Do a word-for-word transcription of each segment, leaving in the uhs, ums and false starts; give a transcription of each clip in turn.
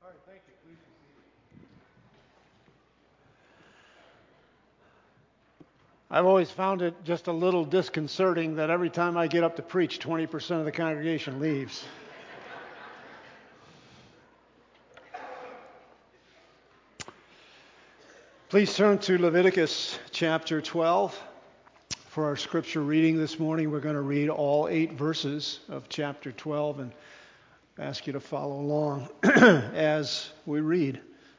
All right, thank you. Please be seated. I've always found it just a little disconcerting that every time I get up to preach, twenty percent of the congregation leaves. Please turn to Leviticus chapter twelve. For our scripture reading this morning, we're going to read all eight verses of chapter twelve and ask you to follow along as we read.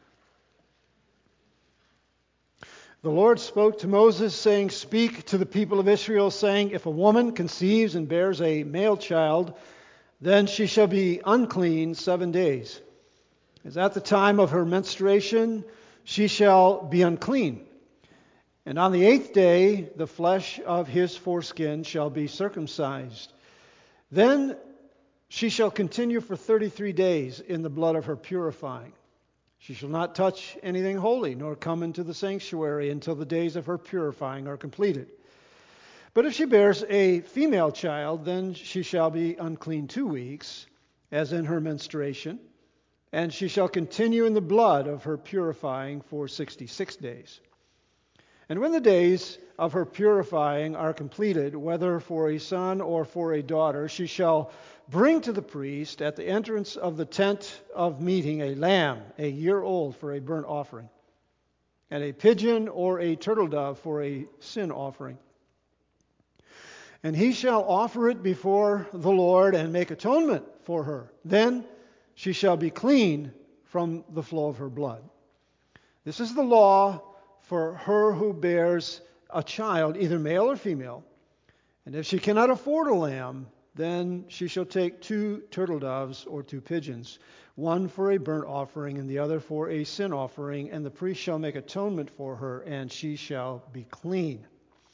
The Lord spoke to Moses, saying, "Speak to the people of Israel, saying, if a woman conceives and bears a male child, then she shall be unclean seven days. As at the time of her menstruation, she shall be unclean. And on the eighth day, the flesh of his foreskin shall be circumcised. Then she shall continue for thirty-three days in the blood of her purifying. She shall not touch anything holy, nor come into the sanctuary until the days of her purifying are completed. But if she bears a female child, then she shall be unclean two weeks, as in her menstruation, and she shall continue in the blood of her purifying for sixty-six days. And when the days of her purifying are completed, whether for a son or for a daughter, she shall bring to the priest at the entrance of the tent of meeting a lamb, a year old, for a burnt offering, and a pigeon or a turtle dove for a sin offering. And he shall offer it before the Lord and make atonement for her. Then she shall be clean from the flow of her blood. This is the law for her who bears a child, either male or female. And if she cannot afford a lamb, then she shall take two turtle doves or two pigeons, one for a burnt offering and the other for a sin offering, and the priest shall make atonement for her, and she shall be clean."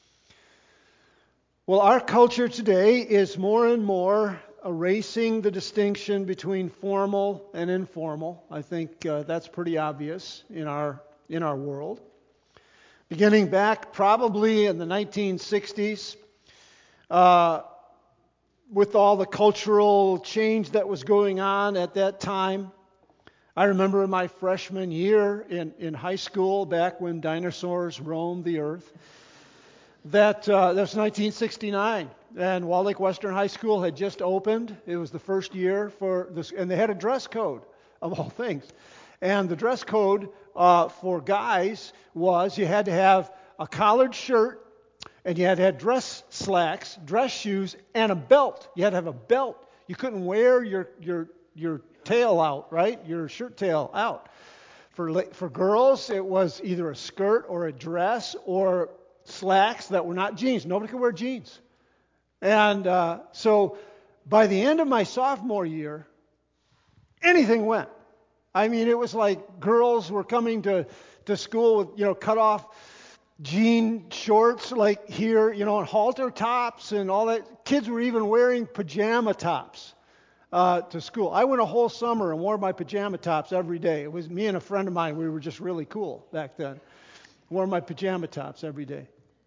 Well, our culture today is more and more erasing the distinction between formal and informal. I think uh, that's pretty obvious in our in our world. Beginning back probably in the nineteen sixties, uh, with all the cultural change that was going on at that time. I remember in my freshman year in, in high school, back when dinosaurs roamed the earth, that uh, that was nineteen sixty-nine, and Wall Lake Western High School had just opened. It was the first year for this, and they had a dress code, of all things. And the dress code uh, for guys was you had to have a collared shirt, and you had to have dress slacks, dress shoes, and a belt. You had to have a belt. You couldn't wear your your your tail out, right? Your shirt tail out. For for girls, it was either a skirt or a dress or slacks that were not jeans. Nobody could wear jeans. And uh, so by the end of my sophomore year, anything went. I mean, it was like girls were coming to, to school with, you know, cut off jean shorts like here, you know, and halter tops and all that. Kids were even wearing pajama tops uh, to school. I went a whole summer and wore my pajama tops every day. It was me and a friend of mine. We were just really cool back then. Wore my pajama tops every day.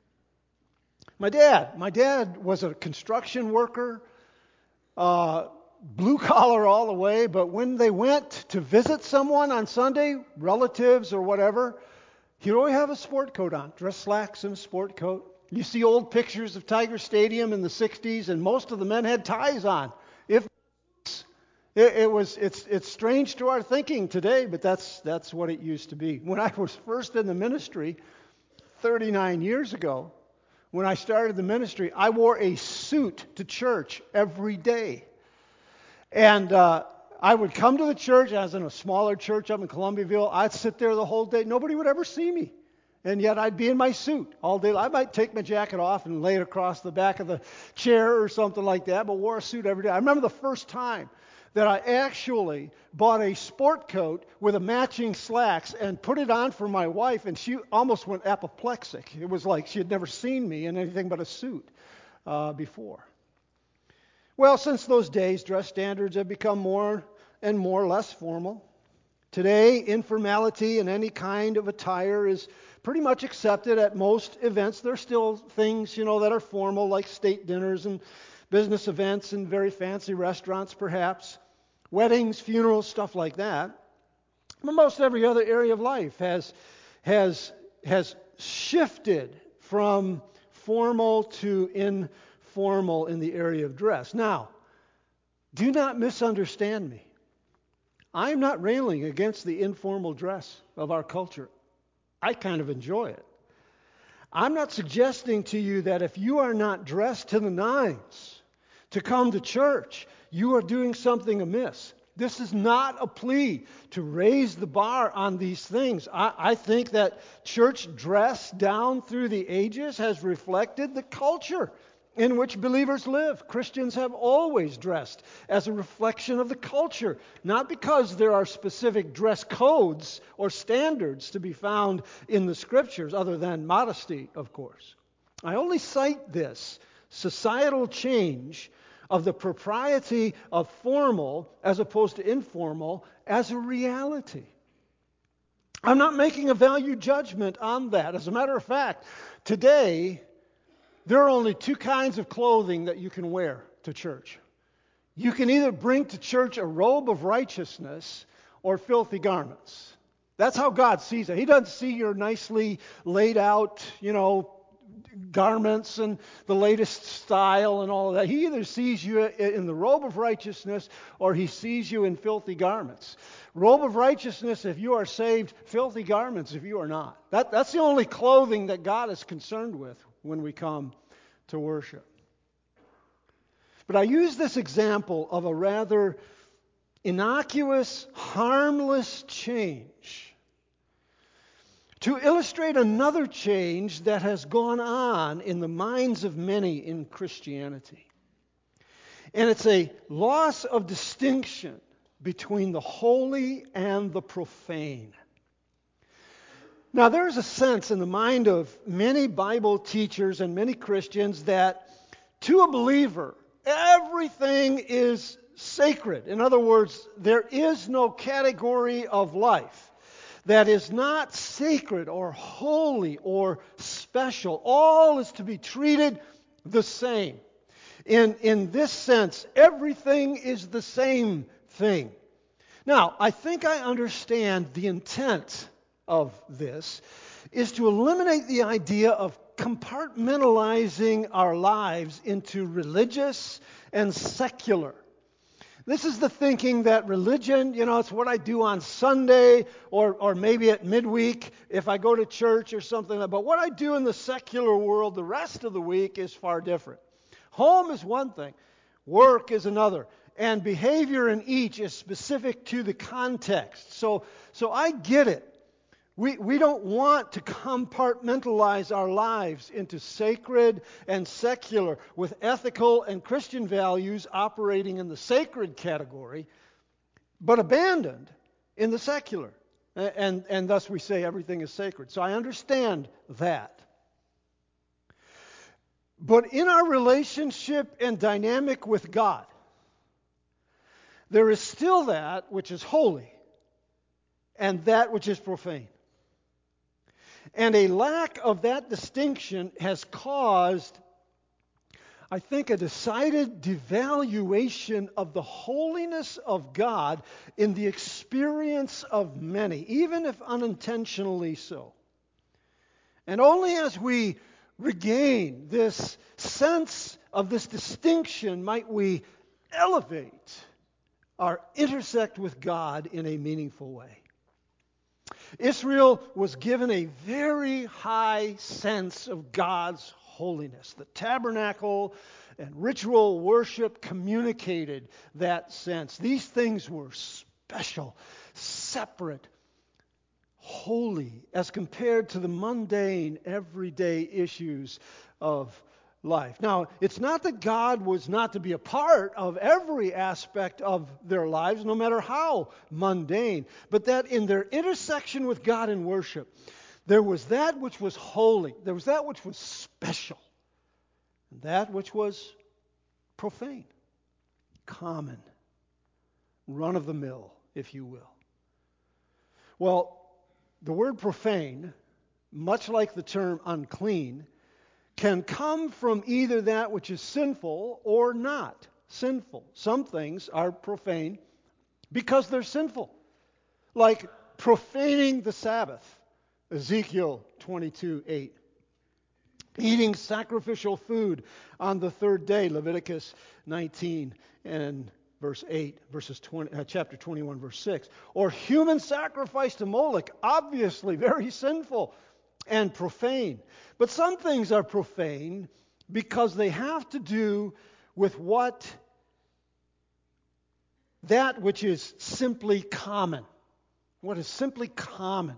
My dad, my dad was a construction worker, uh, blue collar all the way, but when they went to visit someone on Sunday, relatives or whatever, he'd always have a sport coat on, dress slacks and a sport coat. You see old pictures of Tiger Stadium in the sixties, and most of the men had ties on. If it, it was, it's it's strange to our thinking today, but that's that's what it used to be. When I was first in the ministry, thirty-nine years ago, when I started the ministry, I wore a suit to church every day. And uh, I would come to the church. I was in a smaller church up in Columbiaville. I'd sit there the whole day. Nobody would ever see me. And yet I'd be in my suit all day. I might take my jacket off and lay it across the back of the chair or something like that, but wore a suit every day. I remember the first time that I actually bought a sport coat with a matching slacks and put it on for my wife, and she almost went apoplectic. It was like she had never seen me in anything but a suit uh, before. Well, since those days, dress standards have become more and more less formal. Today, informality in any kind of attire is pretty much accepted at most events. There are still things, you know, that are formal, like state dinners and business events and very fancy restaurants, perhaps. Weddings, funerals, stuff like that. Most every other area of life has, has, has shifted from formal to informal in the area of dress. Now, do not misunderstand me. I am not railing against the informal dress of our culture. I kind of enjoy it. I'm not suggesting to you that if you are not dressed to the nines to come to church, you are doing something amiss. This is not a plea to raise the bar on these things. I, I think that church dress down through the ages has reflected the culture in which believers live. Christians have always dressed as a reflection of the culture, not because there are specific dress codes or standards to be found in the Scriptures, other than modesty, of course. I only cite this societal change of the propriety of formal as opposed to informal as a reality. I'm not making a value judgment on that. As a matter of fact, today, there are only two kinds of clothing that you can wear to church. You can either bring to church a robe of righteousness or filthy garments. That's how God sees it. He doesn't see your nicely laid out, you know, garments and the latest style and all of that. He either sees you in the robe of righteousness or he sees you in filthy garments. Robe of righteousness if you are saved, filthy garments if you are not. That, that's the only clothing that God is concerned with when we come to worship. But I use this example of a rather innocuous, harmless change to illustrate another change that has gone on in the minds of many in Christianity. And it's a loss of distinction between the holy and the profane. Now, there's a sense in the mind of many Bible teachers and many Christians that to a believer, everything is sacred. In other words, there is no category of life that is not sacred or holy or special. All is to be treated the same. In, in this sense, everything is the same thing. Now, I think I understand the intent of this is to eliminate the idea of compartmentalizing our lives into religious and secular. This is the thinking that religion, you know, it's what I do on Sunday or, or maybe at midweek if I go to church or something. But what I do in the secular world the rest of the week is far different. Home is one thing. Work is another. And behavior in each is specific to the context. So, so I get it. We, we don't want to compartmentalize our lives into sacred and secular with ethical and Christian values operating in the sacred category, but abandoned in the secular. And, and, and thus we say everything is sacred. So I understand that. But in our relationship and dynamic with God, there is still that which is holy and that which is profane. And a lack of that distinction has caused, I think, a decided devaluation of the holiness of God in the experience of many, even if unintentionally so. And only as we regain this sense of this distinction might we elevate or intersect with God in a meaningful way. Israel was given a very high sense of God's holiness. The tabernacle and ritual worship communicated that sense. These things were special, separate, holy, as compared to the mundane, everyday issues of life. Now, it's not that God was not to be a part of every aspect of their lives, no matter how mundane, but that in their intersection with God in worship, there was that which was holy, there was that which was special, and that which was profane, common, run-of-the-mill, if you will. Well, the word profane, much like the term unclean, can come from either that which is sinful or not sinful. Some things are profane because they're sinful, like profaning the Sabbath, Ezekiel twenty-two eight. Eating sacrificial food on the third day, Leviticus nineteen and verse eight, verses twenty, uh, chapter twenty-one, verse six. Or human sacrifice to Moloch, obviously very sinful and profane. But some things are profane because they have to do with what that which is simply common. What is simply common.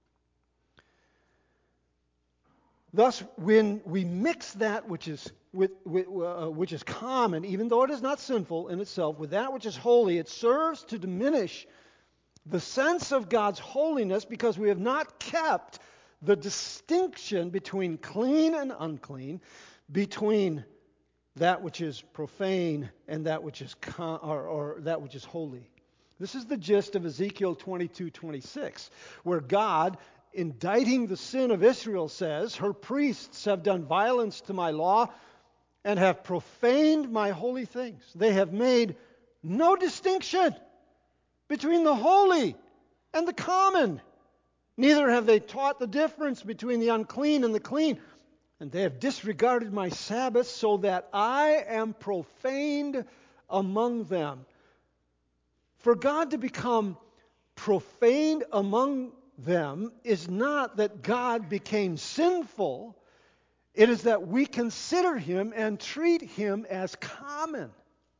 Thus, when we mix that which is with, with, uh, which is common, even though it is not sinful in itself, with that which is holy, it serves to diminish the sense of God's holiness because we have not kept the distinction between clean and unclean, between that which is profane and that which is con- or, or that which is holy. This is the gist of Ezekiel twenty-two twenty-six, where God, indicting the sin of Israel, says, her priests have done violence to my law and have profaned my holy things. They have made no distinction between the holy and the common. Neither have they taught the difference between the unclean and the clean. And they have disregarded my Sabbath, so that I am profaned among them. For God to become profaned among them is not that God became sinful. It is that we consider him and treat him as common.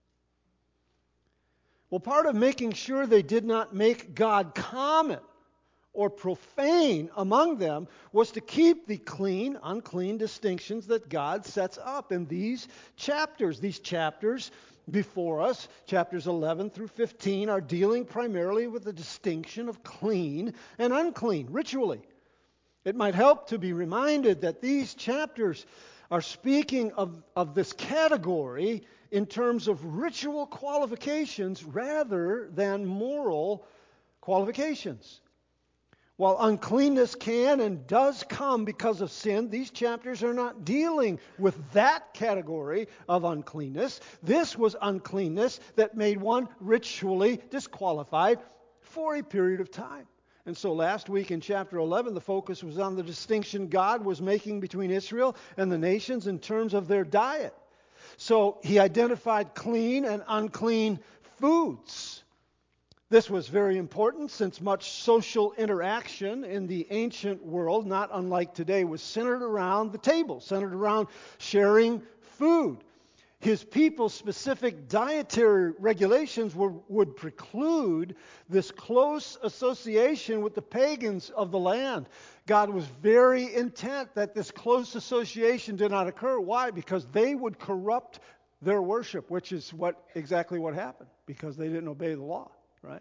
Well, part of making sure they did not make God common or profane among them was to keep the clean, unclean distinctions that God sets up in these chapters. These chapters before us, chapters eleven through fifteen, are dealing primarily with the distinction of clean and unclean, ritually. It might help to be reminded that these chapters are speaking of, of this category in terms of ritual qualifications rather than moral qualifications. While uncleanness can and does come because of sin, these chapters are not dealing with that category of uncleanness. This was uncleanness that made one ritually disqualified for a period of time. And so last week in chapter eleven, the focus was on the distinction God was making between Israel and the nations in terms of their diet. So he identified clean and unclean foods. This was very important since much social interaction in the ancient world, not unlike today, was centered around the table, centered around sharing food. His people's specific dietary regulations were, would preclude this close association with the pagans of the land. God was very intent that this close association did not occur. Why? Because they would corrupt their worship, which is what exactly what happened, because they didn't obey the law. Right?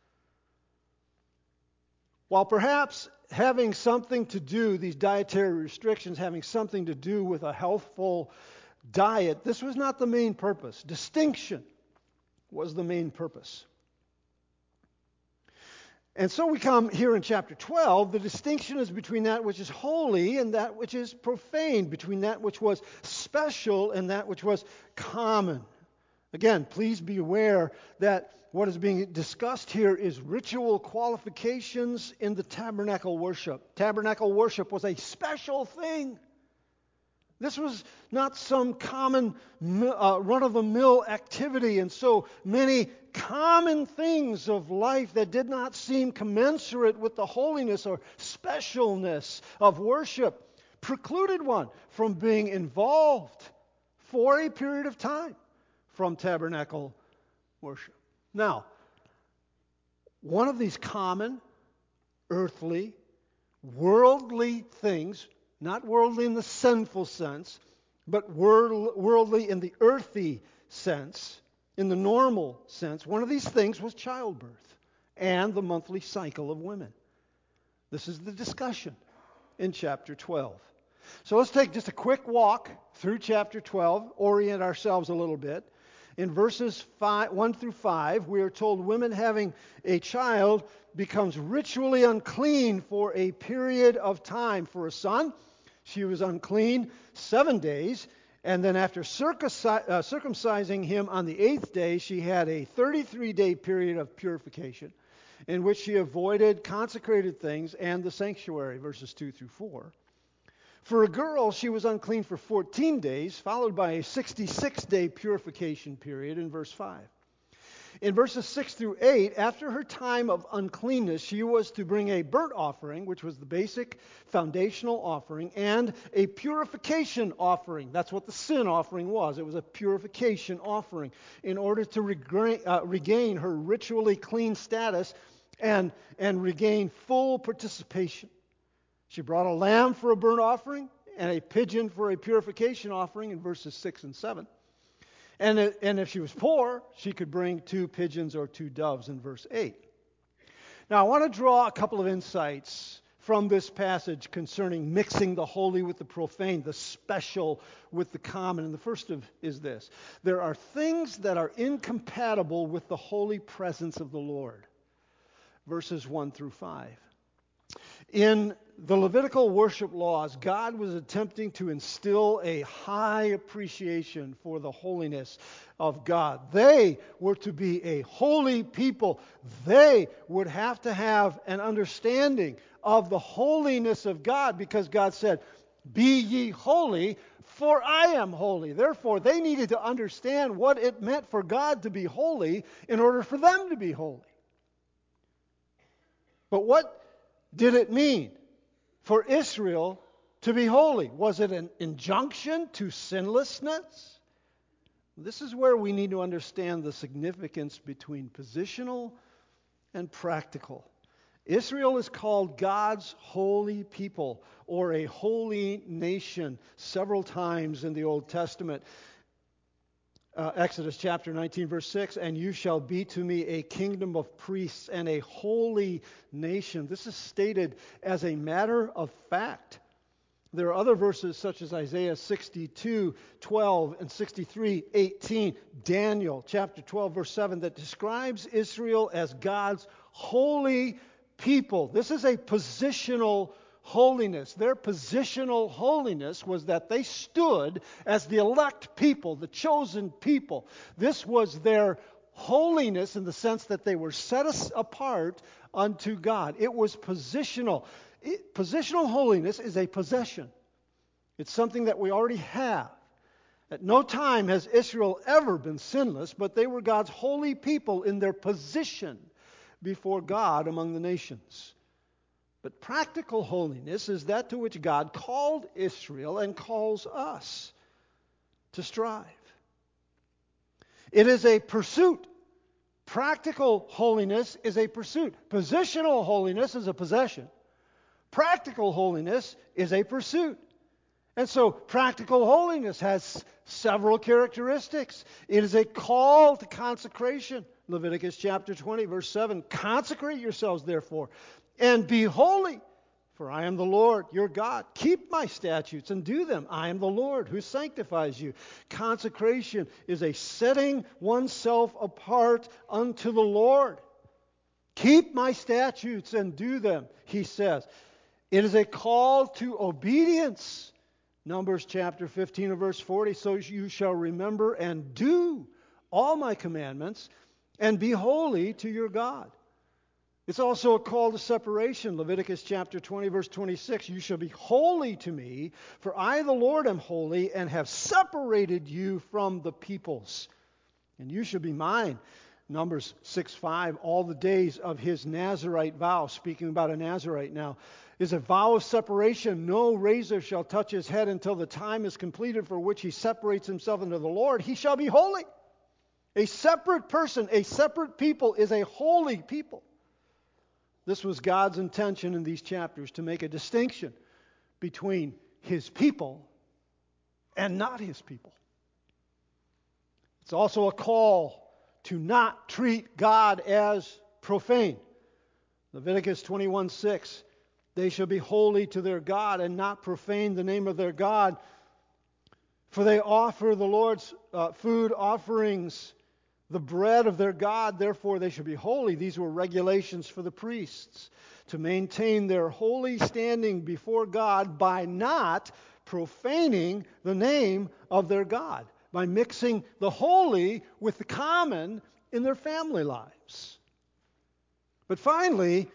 While perhaps having something to do, these dietary restrictions having something to do with a healthful diet, this was not the main purpose. Distinction was the main purpose. And so we come here in chapter twelve, the distinction is between that which is holy and that which is profane, between that which was special and that which was common. Again, please be aware that what is being discussed here is ritual qualifications in the tabernacle worship. Tabernacle worship was a special thing. This was not some common uh, run-of-the-mill activity, and so many common things of life that did not seem commensurate with the holiness or specialness of worship precluded one from being involved for a period of time from tabernacle worship. Now, one of these common, earthly, worldly things, not worldly in the sinful sense, but world, worldly in the earthy sense, in the normal sense, one of these things was childbirth and the monthly cycle of women. This is the discussion in chapter twelve. So let's take just a quick walk through chapter twelve, orient ourselves a little bit. In verses five, one through five, we are told women having a child becomes ritually unclean for a period of time. For a son, she was unclean seven days, and then after circumcising him on the eighth day, she had a thirty-three day period of purification. in which she avoided consecrated things and the sanctuary, verses two through four. For a girl, she was unclean for fourteen days, followed by a sixty-six day purification period in verse five. In verses six through eight, after her time of uncleanness, she was to bring a burnt offering, which was the basic foundational offering, and a purification offering. That's what the sin offering was. It was a purification offering in order to regain, uh, regain her ritually clean status and, and regain full participation. She brought a lamb for a burnt offering and a pigeon for a purification offering in verses six and seven. And, it, and if she was poor, she could bring two pigeons or two doves in verse eight. Now, I want to draw a couple of insights from this passage concerning mixing the holy with the profane, the special with the common. And the first of is this. There are things that are incompatible with the holy presence of the Lord. Verses one through five. In the Levitical worship laws, God was attempting to instill a high appreciation for the holiness of God. They were to be a holy people. They would have to have an understanding of the holiness of God, because God said, "Be ye holy, for I am holy." Therefore, they needed to understand what it meant for God to be holy in order for them to be holy. But what did it mean for Israel to be holy? Was it an injunction to sinlessness? This is where we need to understand the significance between positional and practical. Israel is called God's holy people, or a holy nation, several times in the Old Testament. Uh, Exodus chapter nineteen, verse six, "And you shall be to me a kingdom of priests and a holy nation." This is stated as a matter of fact. There are other verses such as Isaiah sixty-two, twelve and sixty-three, eighteen, Daniel chapter twelve, verse seven, that describes Israel as God's holy people. This is a positional holiness. Their positional holiness was that they stood as the elect people, the chosen people. This was their holiness in the sense that they were set apart unto God. It was positional. It, positional holiness is a possession. It's something that we already have. At no time has Israel ever been sinless, but they were God's holy people in their position before God among the nations. But practical holiness is that to which God called Israel and calls us to strive. It is a pursuit. Practical holiness is a pursuit. Positional holiness is a possession. Practical holiness is a pursuit. And so practical holiness has several characteristics. It is a call to consecration. Leviticus chapter twenty, verse seven, "Consecrate yourselves, therefore, and be holy, for I am the Lord your God. Keep my statutes and do them. I am the Lord who sanctifies you." Consecration is a setting oneself apart unto the Lord. Keep my statutes and do them, he says. It is a call to obedience. Numbers chapter fifteen and verse forty, "So you shall remember and do all my commandments and be holy to your God." It's also a call to separation. Leviticus chapter twenty, verse twenty-six, "You shall be holy to me, for I, the Lord, am holy, and have separated you from the peoples. And you shall be mine." Numbers six five, "All the days of his Nazirite vow," speaking about a Nazirite now, "is a vow of separation. No razor shall touch his head until the time is completed for which he separates himself unto the Lord. He shall be holy." A separate person, a separate people is a holy people. This was God's intention in these chapters, to make a distinction between his people and not his people. It's also a call to not treat God as profane. Leviticus twenty-one six, "They shall be holy to their God and not profane the name of their God. For they offer the Lord's uh, food offerings, the bread of their God, therefore they shall be holy." These were regulations for the priests to maintain their holy standing before God by not profaning the name of their God, by mixing the holy with the common in their family lives. But finally,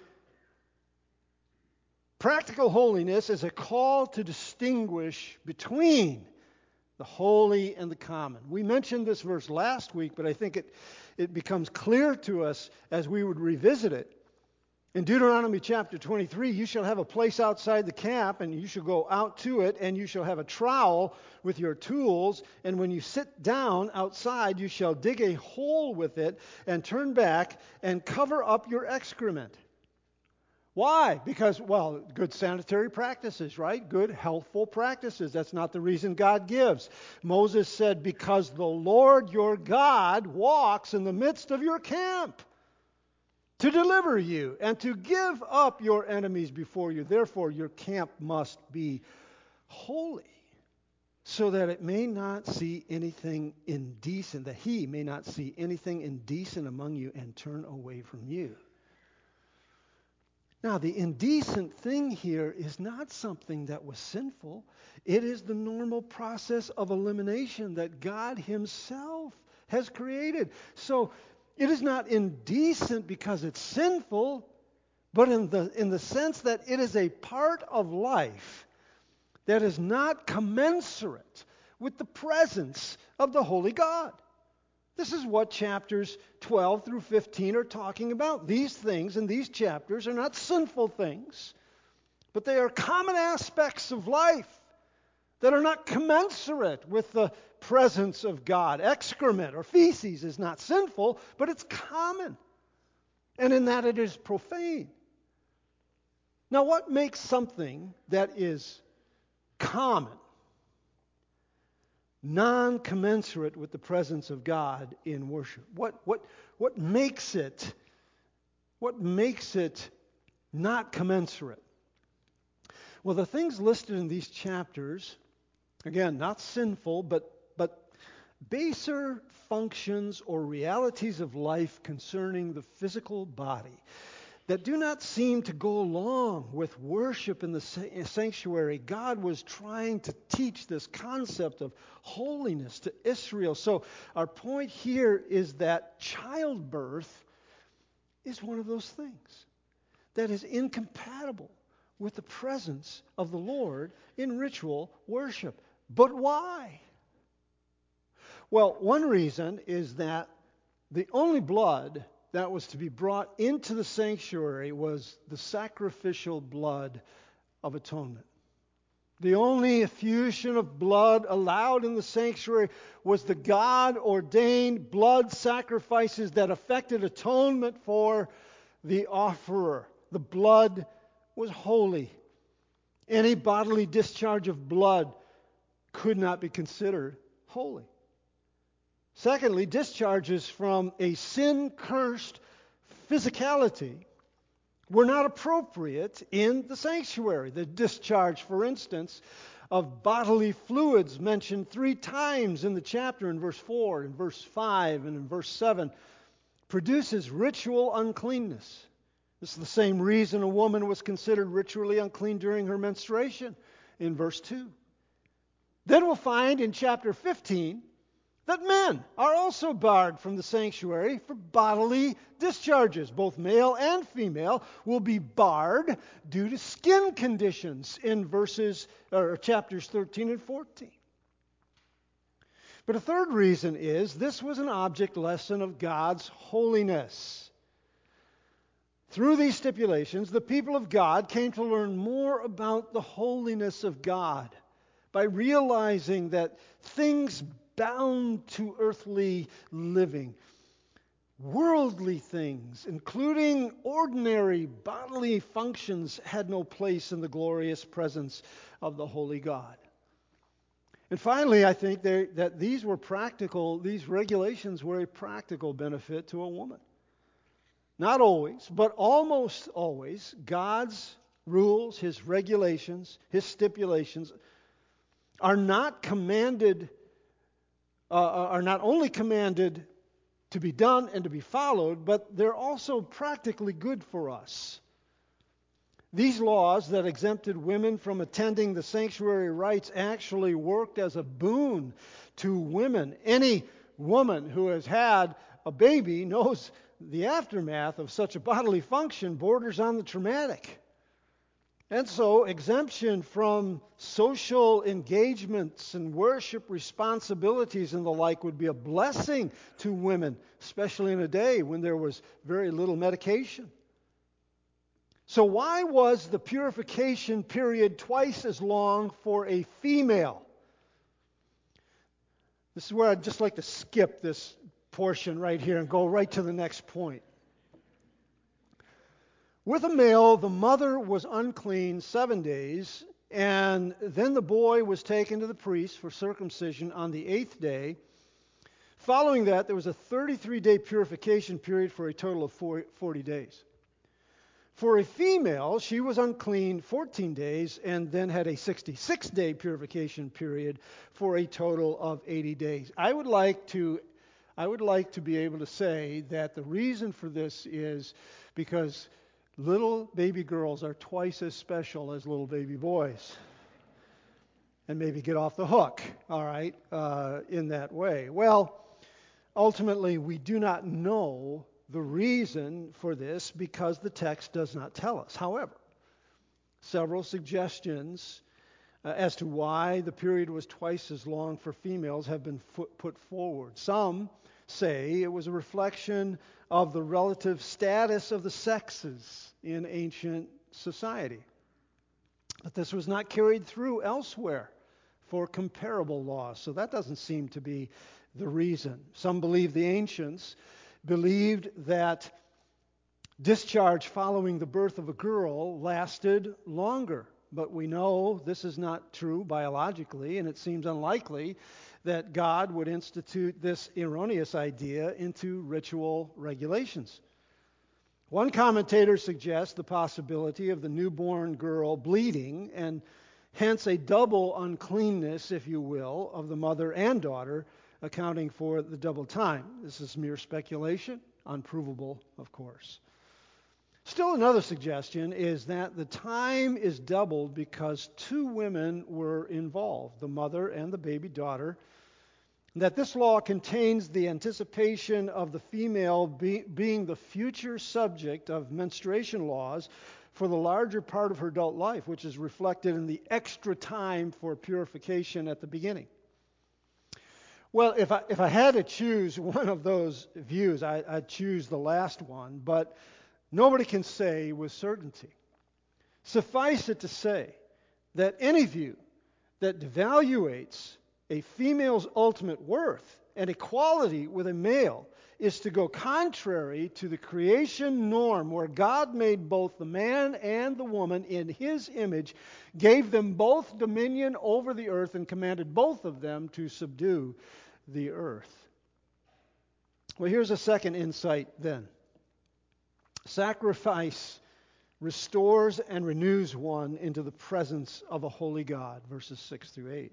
practical holiness is a call to distinguish between the holy and the common. We mentioned this verse last week, but I think it, it becomes clear to us as we would revisit it. In Deuteronomy chapter twenty-three, you shall have a place outside the camp, and you shall go out to it, and you shall have a trowel with your tools, and when you sit down outside, you shall dig a hole with it, and turn back, and cover up your excrement. Why? Because, well, good sanitary practices, right? Good, healthful practices. That's not the reason God gives. Moses said, because the Lord your God walks in the midst of your camp to deliver you and to give up your enemies before you. Therefore, your camp must be holy, so that it may not see anything indecent, that he may not see anything indecent among you and turn away from you. Now, the indecent thing here is not something that was sinful. It is the normal process of elimination that God himself has created. So, it is not indecent because it's sinful, but in the, in the sense that it is a part of life that is not commensurate with the presence of the Holy God. This is what chapters twelve through fifteen are talking about. These things in these chapters are not sinful things, but they are common aspects of life that are not commensurate with the presence of God. Excrement or feces is not sinful, but it's common. And in that it is profane. Now, what makes something that is common non-commensurate with the presence of God in worship? What, what, what makes it, what makes it not commensurate? Well, the things listed in these chapters, again, not sinful, but, but baser functions or realities of life concerning the physical body that do not seem to go along with worship in the sanctuary. God was trying to teach this concept of holiness to Israel. So our point here is that childbirth is one of those things that is incompatible with the presence of the Lord in ritual worship. But why? Well, one reason is that the only blood that was to be brought into the sanctuary was the sacrificial blood of atonement. The only effusion of blood allowed in the sanctuary was the God-ordained blood sacrifices that effected atonement for the offerer. The blood was holy. Any bodily discharge of blood could not be considered holy. Secondly, discharges from a sin-cursed physicality were not appropriate in the sanctuary. The discharge, for instance, of bodily fluids mentioned three times in the chapter, in verse four, in verse five, and in verse seven, produces ritual uncleanness. This is the same reason a woman was considered ritually unclean during her menstruation, in verse two. Then we'll find in chapter fifteen that men are also barred from the sanctuary for bodily discharges. Both male and female will be barred due to skin conditions in verses or chapters thirteen and fourteen. But a third reason is this was an object lesson of God's holiness. Through these stipulations, the people of God came to learn more about the holiness of God by realizing that things bound to earthly living, worldly things, including ordinary bodily functions, had no place in the glorious presence of the Holy God. And finally, I think that these were practical, these regulations were a practical benefit to a woman. Not always, but almost always, God's rules, His regulations, His stipulations are not commanded Uh, are not only commanded to be done and to be followed, but they're also practically good for us. These laws that exempted women from attending the sanctuary rites actually worked as a boon to women. Any woman who has had a baby knows the aftermath of such a bodily function borders on the traumatic. And so exemption from social engagements and worship responsibilities and the like would be a blessing to women, especially in a day when there was very little medication. So why was the purification period twice as long for a female? This is where I'd just like to skip this portion right here and go right to the next point. With a male, the mother was unclean seven days, and then the boy was taken to the priest for circumcision on the eighth day. Following that, there was a thirty-three day purification period for a total of forty days. For a female, she was unclean fourteen days and then had a sixty-six day purification period for a total of eighty days. I would like to I would like to be able to say that the reason for this is because little baby girls are twice as special as little baby boys. And maybe get off the hook, all right, uh, in that way. Well, ultimately, we do not know the reason for this because the text does not tell us. However, several suggestions uh, as to why the period was twice as long for females have been put forward. Some say it was a reflection of the relative status of the sexes in ancient society. But this was not carried through elsewhere for comparable laws. So that doesn't seem to be the reason. Some believe the ancients believed that discharge following the birth of a girl lasted longer. But we know this is not true biologically, and it seems unlikely that God would institute this erroneous idea into ritual regulations. One commentator suggests the possibility of the newborn girl bleeding, and hence a double uncleanness, if you will, of the mother and daughter, accounting for the double time. This is mere speculation, unprovable, of course. Still another suggestion is that the time is doubled because two women were involved, the mother and the baby daughter, that this law contains the anticipation of the female be, being the future subject of menstruation laws for the larger part of her adult life, which is reflected in the extra time for purification at the beginning. Well, if I, if I had to choose one of those views, I, I'd choose the last one, but nobody can say with certainty. Suffice it to say that any view that devaluates a female's ultimate worth and equality with a male is to go contrary to the creation norm where God made both the man and the woman in His image, gave them both dominion over the earth, and commanded both of them to subdue the earth. Well, here's a second insight then. Sacrifice restores and renews one into the presence of a holy God, verses six through eight.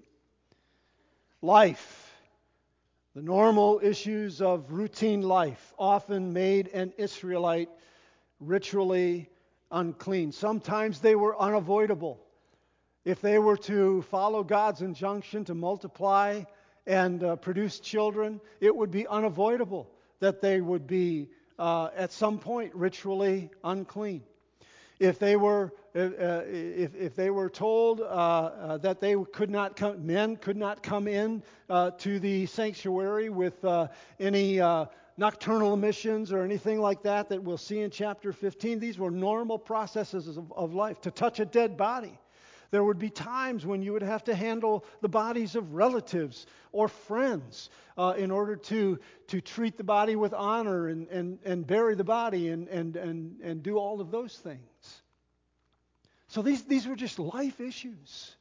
Life, the normal issues of routine life, often made an Israelite ritually unclean. Sometimes they were unavoidable. If they were to follow God's injunction to multiply and uh, produce children, it would be unavoidable that they would be uh, at some point ritually unclean. If they were, uh, if if they were told uh, uh, that they could not come, men could not come in uh, to the sanctuary with uh, any uh, nocturnal emissions or anything like that that we'll see in chapter fifteen. These were normal processes of, of life. To touch a dead body, there would be times when you would have to handle the bodies of relatives or friends uh, in order to to treat the body with honor and and, and bury the body and, and and and do all of those things. So these, these were just life issues.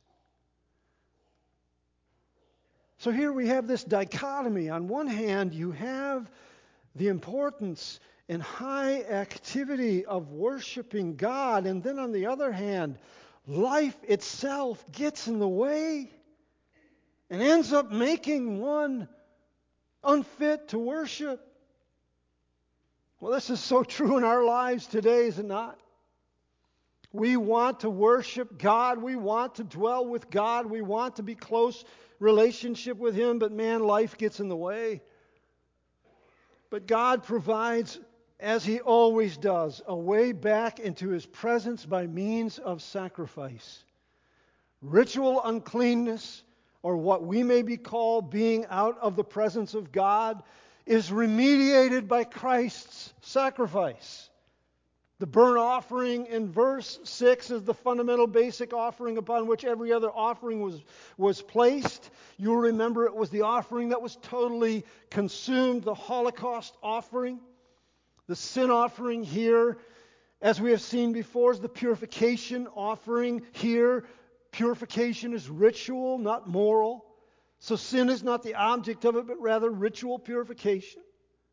So here we have this dichotomy. On one hand, you have the importance and high activity of worshiping God. And then on the other hand, life itself gets in the way and ends up making one unfit to worship. Well, this is so true in our lives today, is it not? We want to worship God. We want to dwell with God. We want to be close relationship with Him. But man, life gets in the way. But God provides as he always does, a way back into his presence by means of sacrifice. Ritual uncleanness, or what we may be called being out of the presence of God, is remediated by Christ's sacrifice. The burnt offering in verse six is the fundamental basic offering upon which every other offering was, was placed. You'll remember it was the offering that was totally consumed, the Holocaust offering. The sin offering here, as we have seen before, is the purification offering here. Purification is ritual, not moral. So sin is not the object of it, but rather ritual purification.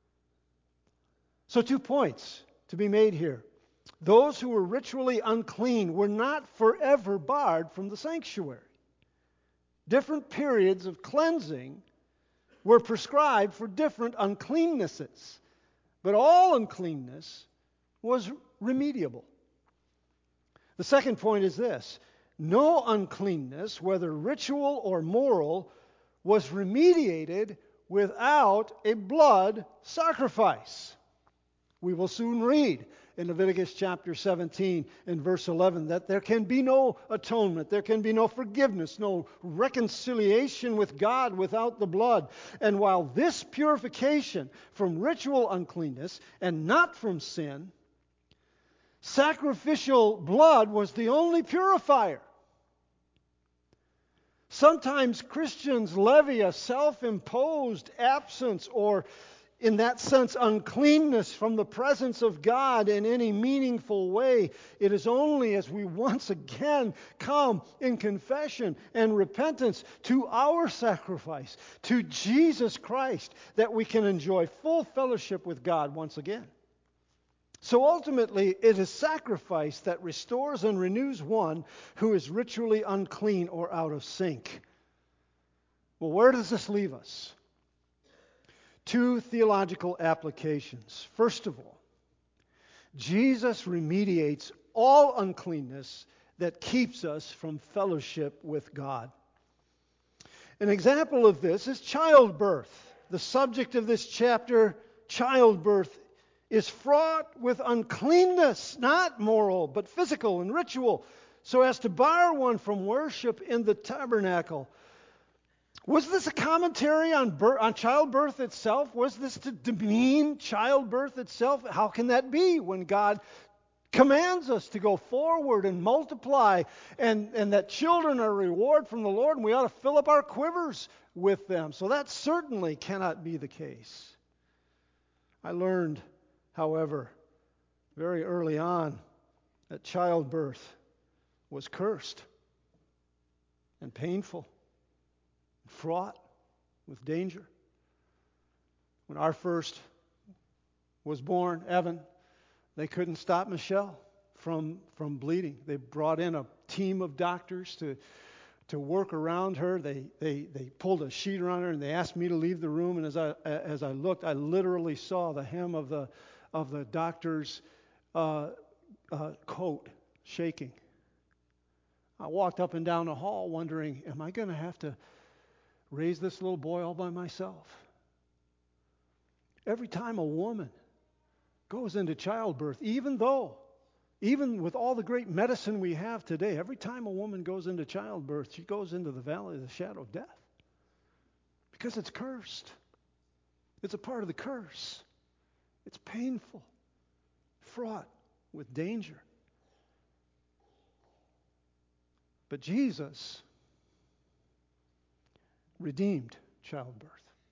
So two points to be made here. Those who were ritually unclean were not forever barred from the sanctuary. Different periods of cleansing were prescribed for different uncleannesses. But all uncleanness was remediable. The second point is this. No uncleanness, whether ritual or moral, was remediated without a blood sacrifice. We will soon read in Leviticus chapter seventeen and verse eleven that there can be no atonement, there can be no forgiveness, no reconciliation with God without the blood. And while this purification from ritual uncleanness and not from sin, sacrificial blood was the only purifier. Sometimes Christians levy a self-imposed absence or, in that sense, uncleanness from the presence of God in any meaningful way. It is only as we once again come in confession and repentance to our sacrifice, to Jesus Christ, that we can enjoy full fellowship with God once again. So ultimately, it is sacrifice that restores and renews one who is ritually unclean or out of sync. Well, where does this leave us? Two theological applications. First of all, Jesus remediates all uncleanness that keeps us from fellowship with God. An example of this is childbirth. The subject of this chapter, childbirth, is fraught with uncleanness, not moral, but physical and ritual, so as to bar one from worship in the tabernacle. Was this a commentary on, birth, on childbirth itself? Was this to demean childbirth itself? How can that be when God commands us to go forward and multiply, and, and that children are a reward from the Lord, and we ought to fill up our quivers with them? So that certainly cannot be the case. I learned, however, very early on that childbirth was cursed and painful, fraught with danger. When our first was born, Evan, they couldn't stop Michelle from, from bleeding. They brought in a team of doctors to, to work around her. They, they, they pulled a sheet around her and they asked me to leave the room. And as I, as I looked, I literally saw the hem of the, of the doctor's uh, uh, coat shaking. I walked up and down the hall wondering, am I going to have to raise this little boy all by myself? Every time a woman goes into childbirth, even though, even with all the great medicine we have today, every time a woman goes into childbirth, she goes into the valley of the shadow of death. Because it's cursed. It's a part of the curse. It's painful, fraught with danger. But Jesus redeemed childbirth.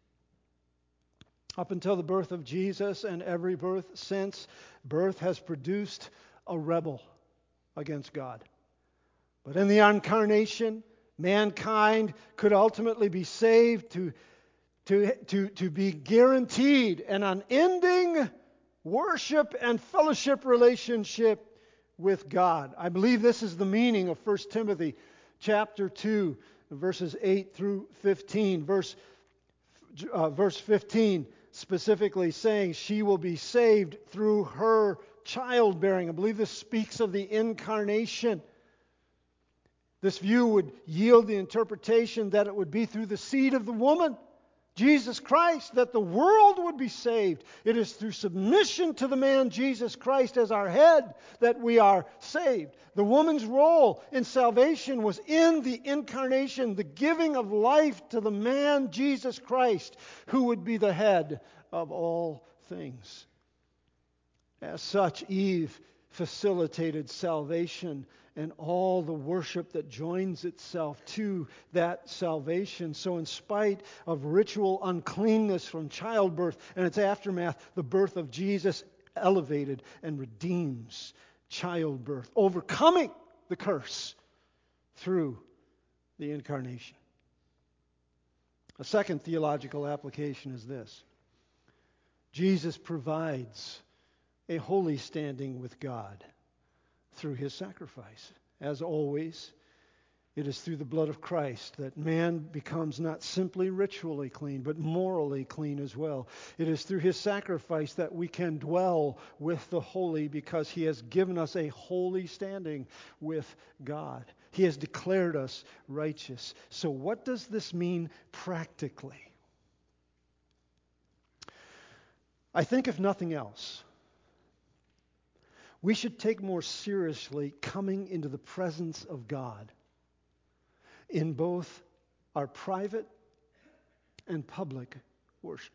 Up until the birth of Jesus and every birth since, birth has produced a rebel against God. But in the incarnation, mankind could ultimately be saved to, to, to, to be guaranteed an unending worship and fellowship relationship with God. I believe this is the meaning of First Timothy chapter two, verses eight through fifteen. Verse, uh, verse fifteen specifically saying she will be saved through her childbearing. I believe this speaks of the incarnation. This view would yield the interpretation that it would be through the seed of the woman Jesus Christ, that the world would be saved. It is through submission to the man Jesus Christ as our head that we are saved. The woman's role in salvation was in the incarnation, the giving of life to the man Jesus Christ, who would be the head of all things. As such, Eve facilitated salvation and all the worship that joins itself to that salvation. So in spite of ritual uncleanness from childbirth and its aftermath, the birth of Jesus elevated and redeems childbirth, overcoming the curse through the incarnation. A second theological application is this: Jesus provides a holy standing with God through his sacrifice. As always, it is through the blood of Christ that man becomes not simply ritually clean, but morally clean as well. It is through his sacrifice that we can dwell with the holy, because he has given us a holy standing with God. He has declared us righteous. So what does this mean practically? I think if nothing else, we should take more seriously coming into the presence of God in both our private and public worship.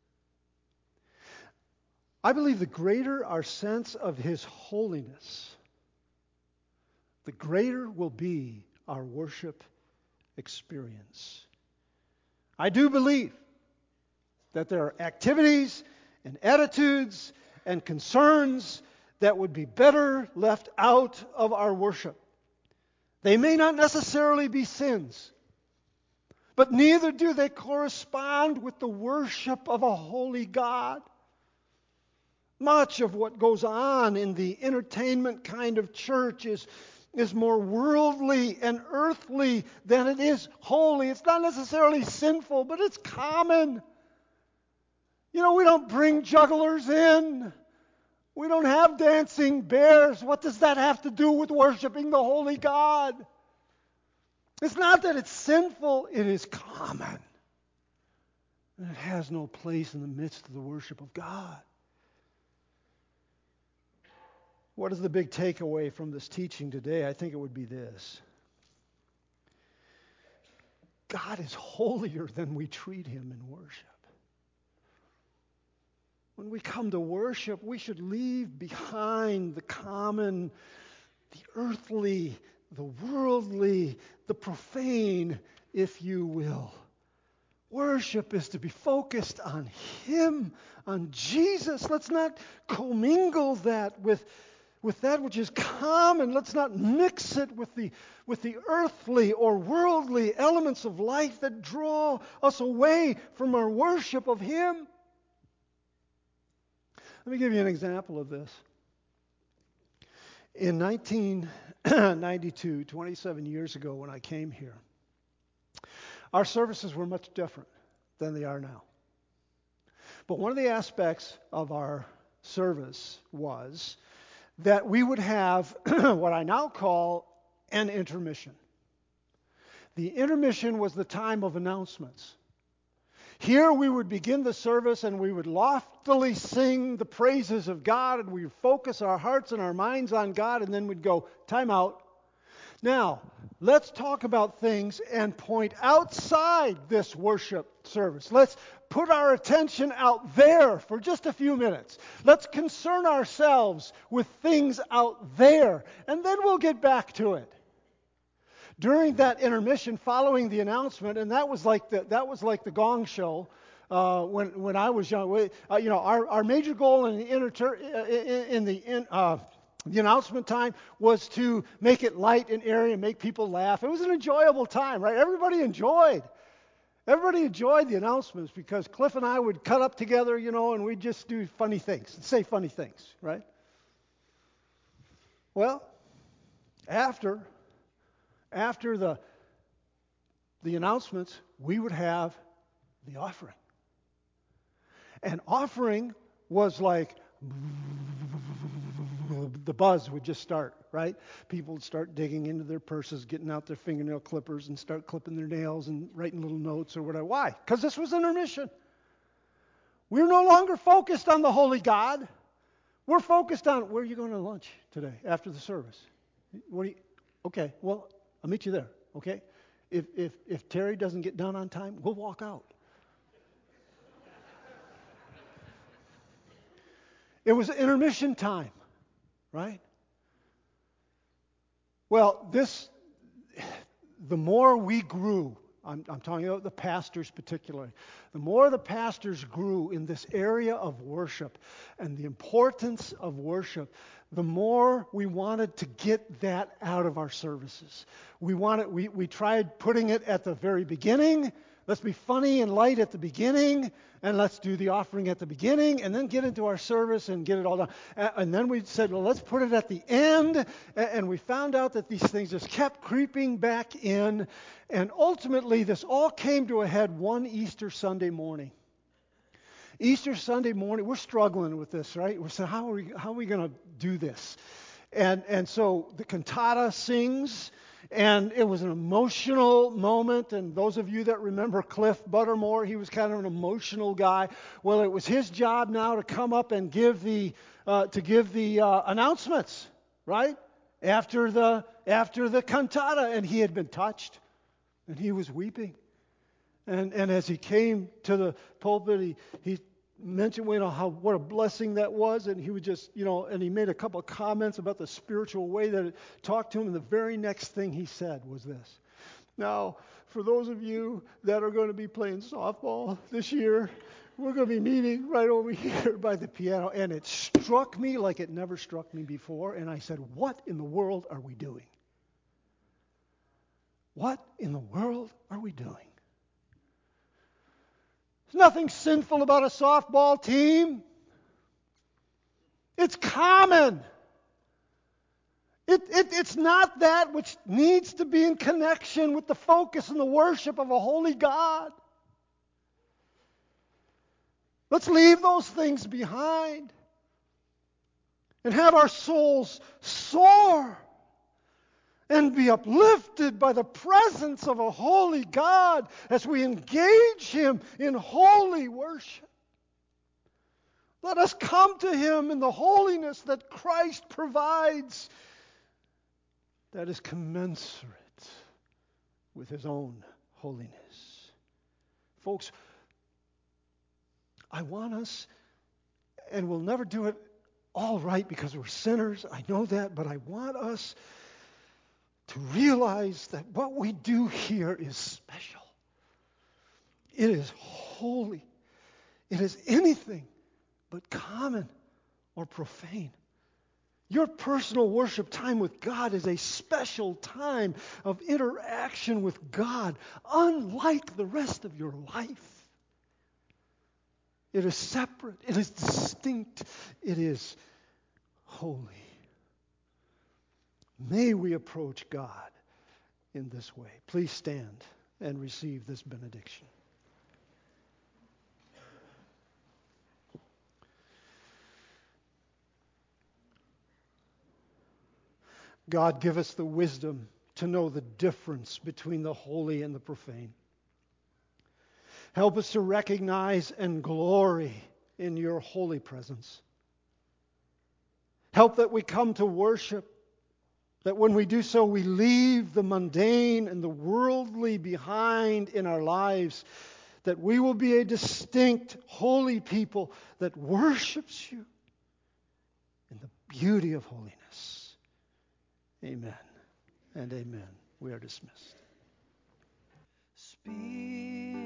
I believe the greater our sense of his holiness, the greater will be our worship experience. I do believe that there are activities and attitudes and concerns that would be better left out of our worship. They may not necessarily be sins, but neither do they correspond with the worship of a holy God. Much of what goes on in the entertainment kind of church is, is more worldly and earthly than it is holy. It's not necessarily sinful, but it's common. You know, we don't bring jugglers in. We don't have dancing bears. What does that have to do with worshiping the holy God? It's not that it's sinful, it is common. And it has no place in the midst of the worship of God. What is the big takeaway from this teaching today? I think it would be this: God is holier than we treat him in worship. When we come to worship, we should leave behind the common, the earthly, the worldly, the profane, if you will. Worship is to be focused on him, on Jesus. Let's not commingle that with, with that which is common. Let's not mix it with the, with the earthly or worldly elements of life that draw us away from our worship of him. Let me give you an example of this. In nineteen ninety-two, twenty-seven years ago when I came here, our services were much different than they are now. But one of the aspects of our service was that we would have what I now call an intermission. The intermission was the time of announcements. Here we would begin the service and we would loftily sing the praises of God, and we would focus our hearts and our minds on God, and then we'd go, time out. Now, let's talk about things and point outside this worship service. Let's put our attention out there for just a few minutes. Let's concern ourselves with things out there, and then we'll get back to it. During that intermission, following the announcement, and that was like the that was like the Gong Show uh, when when I was young. We, uh, you know, our, our major goal in the inter, in, in the in, uh, the announcement time was to make it light and airy and make people laugh. It was an enjoyable time, right? Everybody enjoyed. Everybody enjoyed the announcements because Cliff and I would cut up together, you know, and we'd just do funny things and say funny things, right? Well, after. After the, the announcements, we would have the offering. And offering was like the buzz would just start, right? People would start digging into their purses, getting out their fingernail clippers and start clipping their nails and writing little notes or whatever. Why? Because this was intermission. We're no longer focused on the holy God. We're focused on, where are you going to lunch today after the service? What do you, okay, well, I'll meet you there, okay? If, if, if Terry doesn't get done on time, we'll walk out. It was intermission time, right? Well, this, the more we grew, I'm, I'm talking about the pastors particularly, the more the pastors grew in this area of worship and the importance of worship, the more we wanted to get that out of our services. We wanted, we, we tried putting it at the very beginning. Let's be funny and light at the beginning, and let's do the offering at the beginning, and then get into our service and get it all done. And then we said, well, let's put it at the end. And we found out that these things just kept creeping back in. And ultimately, this all came to a head one Easter Sunday morning. Easter Sunday morning, we're struggling with this, right? We're saying, how are we, how are we going to do this? And, and so the cantata sings. And it was an emotional moment, and those of you that remember Cliff Buttermore, he was kind of an emotional guy. Well, it was his job now to come up and give the uh, to give the uh, announcements, right? After the after the cantata, and he had been touched, and he was weeping. And and as he came to the pulpit, he he. mentioned, you know, how what a blessing that was, and he would just, you know, and he made a couple of comments about the spiritual way that it talked to him, and the very next thing he said was this. Now, for those of you that are going to be playing softball this year, we're going to be meeting right over here by the piano, and it struck me like it never struck me before, and I said, what in the world are we doing? What in the world are we doing? There's nothing sinful about a softball team. It's common. It, it, it's not that which needs to be in connection with the focus and the worship of a holy God. Let's leave those things behind and have our souls soar and be uplifted by the presence of a holy God as we engage Him in holy worship. Let us come to Him in the holiness that Christ provides, that is commensurate with His own holiness. Folks, I want us, and we'll never do it all right because we're sinners, I know that, but I want us to realize that what we do here is special. It is holy. It is anything but common or profane. Your personal worship time with God is a special time of interaction with God, unlike the rest of your life. It is separate. It is distinct. It is holy. May we approach God in this way. Please stand and receive this benediction. God, give us the wisdom to know the difference between the holy and the profane. Help us to recognize and glory in your holy presence. Help that we come to worship, that when we do so, we leave the mundane and the worldly behind in our lives, that we will be a distinct, holy people that worships you in the beauty of holiness. Amen and amen. We are dismissed. Speak.